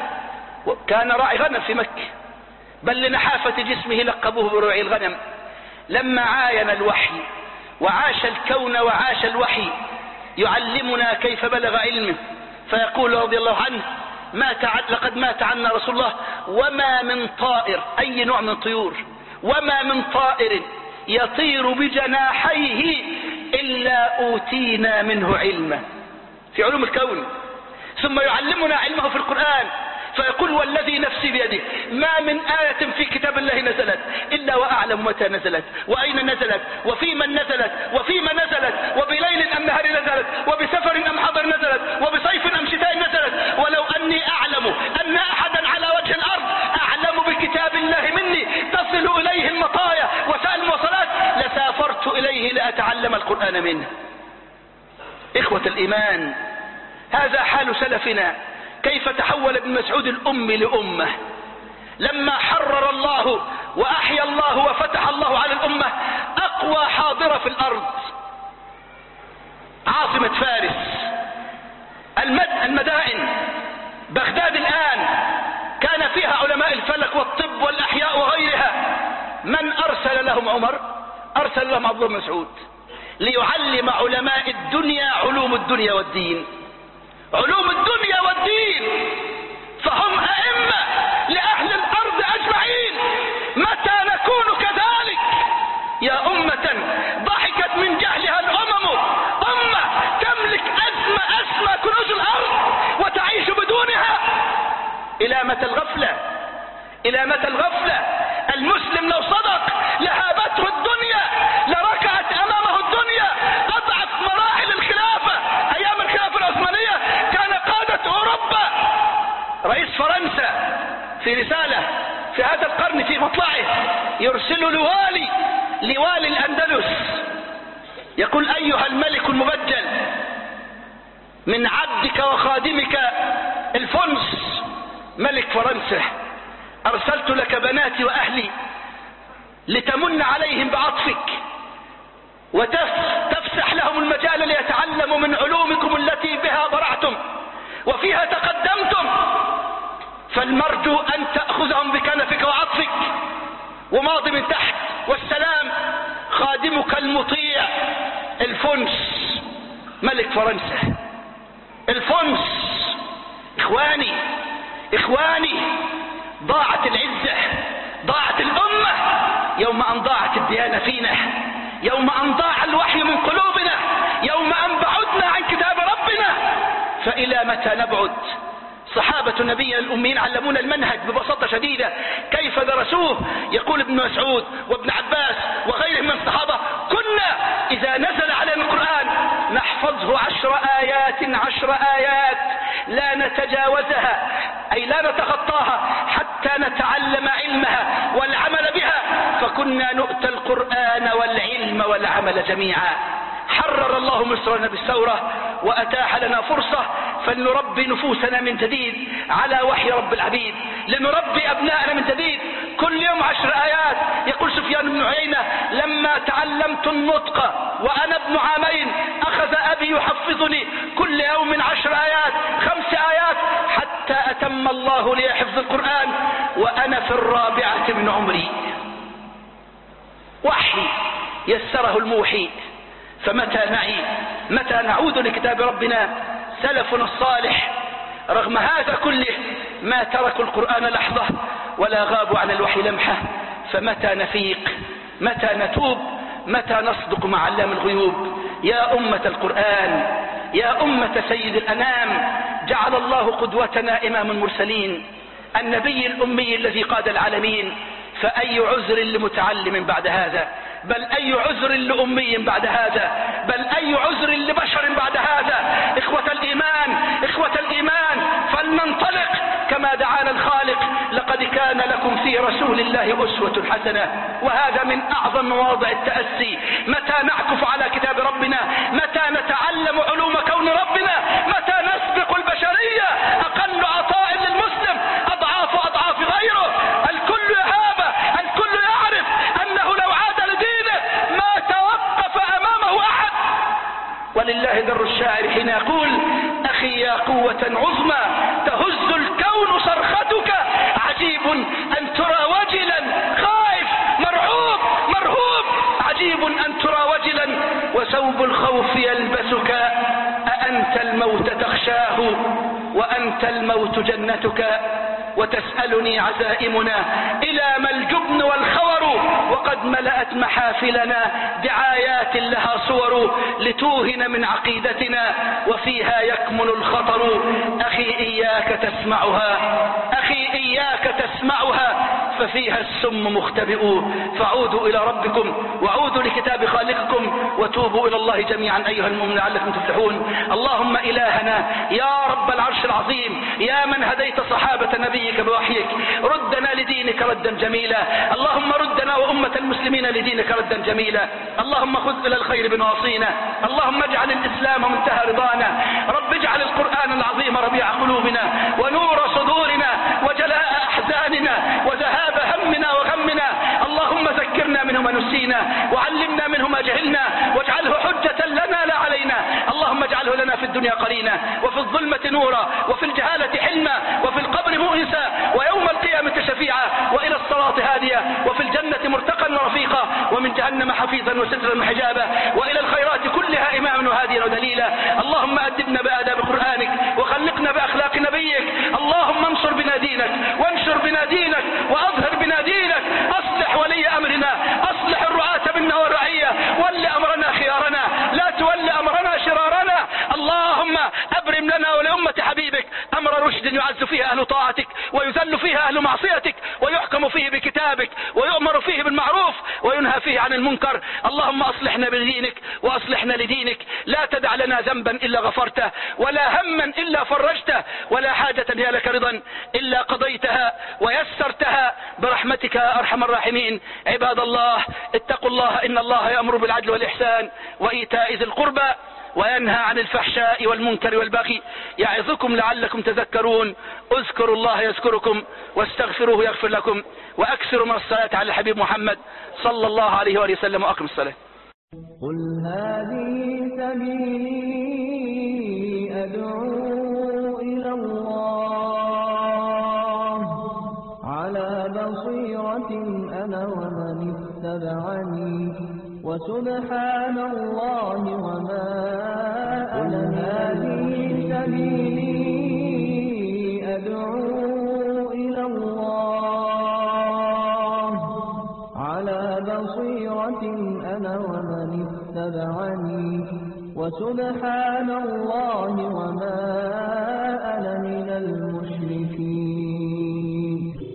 كان راعي غنم في مكة، بل لنحافة جسمه لقبوه برعي الغنم. لما عاين الوحي وعاش الكون وعاش الوحي يعلمنا كيف بلغ علمه، فيقول رضي الله عنه: لقد مات عنا رسول الله وما من طائر، أي نوع من الطيور، وما من طائر يطير بجناحيه إلا أوتينا منه علما، في علوم الكون. ثم يعلمنا علمه في القرآن، فيقول: والذي نفسي بيده ما من آية في كتاب الله نزلت إلا وأعلم متى نزلت، وأين نزلت، وفي من نزلت، وفيما نزلت، وبليل أم نهار نزلت، وبسفر أم حضر نزلت، وبصيف أم شتاء نزلت. ولو أني أعلم أن أحدا على وجه الأرض أعلم بكتاب الله مني تصل إليه المطايا وسائل المواصلات لسافرت إليه لأتعلم القرآن منه. إخوة الإيمان، هذا حال سلفنا. كيف تحول ابن مسعود الأم لأمة، لما حرر الله وأحيا الله وفتح الله على الأمة أقوى حاضرة في الأرض، عاصمة فارس، المدائن، بغداد الآن كان فيها علماء الفلك والطب والأحياء وغيرها. من أرسل لهم عمر؟ أرسل لهم عبد الله بن مسعود ليعلم علماء الدنيا علوم الدنيا والدين، علوم الدنيا والدين. فهم أئمة لأهل الأرض أجمعين. متى نكون كذلك يا أمة ضحكت من جهلها الأمم، أمة تملك أسمى كنوز الأرض وتعيش بدونها؟ إلى متى الغفلة؟ إلى متى الغفلة؟ المسلم لو صدق لهابته الدنيا، لركعت أمامه الدنيا. أضعف مراحل الخلافة أيام الخلافة العثمانية كان قادة أوروبا. رئيس فرنسا في رسالة في هذا القرن في مطلعه يرسل لوالي الأندلس، يقول: أيها الملك المبجل، من عبدك وخادمك الفونس ملك فرنسا أرسلت لك بناتي وأهلي لتمن عليهم بعطفك وتفسح لهم المجال ليتعلموا من علومكم التي بها ضرعتم وفيها تقدمتم، فالمرجو أن تأخذهم بكنفك وعطفك وماضي من تحت، والسلام خادمك المطيع الفونس ملك فرنسا. الفونس. إخواني ضاعت العزة، ضاعت الأمة يوم أن ضاعت الديانة فينا، يوم أن ضاع الوحي من قلوبنا، يوم أن بعدنا عن كتاب ربنا. فإلى متى نبعد؟ صحابة النبي الأمين علمونا المنهج ببساطة شديدة كيف درسوه. يقول ابن مسعود وابن عباس وغيرهم من الصحابة: كنا إذا نزل علينا القرآن نحفظه 10 آيات لا نتجاوزها، أي لا نتخطاها حتى نتعلم علمها والعمل بها، فكنا نؤتى القرآن والعلم والعمل جميعا. حرر الله مصرنا بالثورة وأتاح لنا فرصة فلنربي نفوسنا من جديد على وحي رب العبيد، لنربي أبناءنا من جديد. كل يوم 10 آيات. يقول سفيان بن عيينة: لما تعلمت النطق وأنا ابن عامين أخذ أبي يحفظني كل يوم 10 آيات 5 آيات حتى أتم الله لي حفظ القرآن وأنا في 4 من عمري. وحي يسره الموحي. متى نعود لكتاب ربنا؟ سلفنا الصالح رغم هذا كله ما تركوا القرآن لحظة ولا غابوا عن الوحي لمحة. فمتى نفيق؟ متى نتوب؟ متى نصدق مع علام الغيوب؟ يا أمة القرآن، يا أمة سيد الأنام، جعل الله قدوتنا إمام المرسلين، النبي الأمي الذي قاد العالمين. فأي عذر لمتعلم بعد هذا؟ بل أي عذر لأمي بعد هذا؟ بل أي عذر لبشر بعد هذا؟ إخوة الإيمان فلننطلق كما دعانا الخالق: لقد كان لكم في رسول الله أسوة حسنة. وهذا من أعظم مواضع التأسي. متى نعكف على كتاب ربنا؟ متى نتعلم علوم كون ربنا؟ متى نسبق البشرية؟ أقل عطاء للمسلم أضعاف غيره. الكل يهابه، الكل يعرف أنه لو عاد لدينه ما توقف أمامه أحد. ولله در الشاعر حين يقول: أخي يا قوة عظمى تهز الكون صرختك، عجيب أن ترى وجلا خائف مرهوب، عجيب أن ترى وجلا وثوب الخوف يلبسك، أأنت الموت تخشاه وأنت الموت جنتك. وتسألني عزائمنا إلى ما الجبن والخور، وقد ملأت محافلنا دعايات لها صور، لتوهن من عقيدتنا وفيها يكمن الخطر. أخي إياك تسمعها ففيها السم مختبئ. فعودوا إلى ربكم وعودوا لكتاب خالقكم وتوبوا إلى الله جميعا أيها المؤمنون لعلكم تفلحون. اللهم إلهنا يا رب العرش العظيم، يا من هديت صحابة نبيك بوحيك، ردنا لدينك ردا جميلا. اللهم ردنا وأمة المسلمين لدينك ردا جميلا. اللهم خذ إلى الخير بنواصينا. اللهم اجعل الإسلام منتهى رضانا. رب اجعل القرآن العظيم ربيع قلوبنا ونور صدورنا وجلاء أحزاننا وذهاب همنا وغمنا. اللهم ذكرنا منه ما نسينا وعلمنا منه ما جهلنا واجعله حجة لنا لا علينا. اللهم اجعله لنا في الدنيا قرينا وفي الظلمة نورا وفي الجهالة حلما وفي القبر مؤنسا ويوم القيامة شفيعا وإلى الصراط هاديا وفي الجنة مرتقا ورفيقا ومن جهنم حفيظا وسترا وحجابا وإلى الخيرات كلها إماما وهاديا ودليلا. اللهم أدبنا بآداب قرآنك وخلقنا بأخلاق نبيك. اللهم انصر بنا دينك وانشر بنا دينك وأظهر بنا دينك. أصلح ولي أمرنا، أصلح الرعاة منا والرعية، ول أمرنا خيارنا لا تول أمرنا شرارنا. اللهم أبرم لنا ولأمة حبيبك أمر رشد يعز فيه أهل طاعتك ويذل فيه أهل معصيتك ويحكم فيه بكتابك ويؤمر فيه بالمعروف وينهى فيه عن المنكر. اللهم أصلحنا بدينك وأصلحنا لدينك. لا تدع لنا ذنبا إلا غفرته ولا هما إلا فرجته ولا حاجة هي لك رضا إلا قضيتها ويسرتها برحمتك يا أرحم الراحمين. عباد الله اتقوا الله إن الله يأمر بالعدل والإحسان وإيتاء ذي القربى وينهى عن الفحشاء والمنكر والبغي يعظكم لعلكم تذكرون. اذكروا الله يذكركم واستغفروه يغفر لكم وأكثروا من الصلاة على الحبيب محمد صلى الله عليه وآله وسلم وأقم الصلاة. قل هذه سبيلي أدعو إلى الله على بصيرة أنا ومن اتبعني وسبحان الله وما أنا هذه سبيلي أدعو إلى الله على بصيرة أنا ومن اتبعني وسبحان الله وما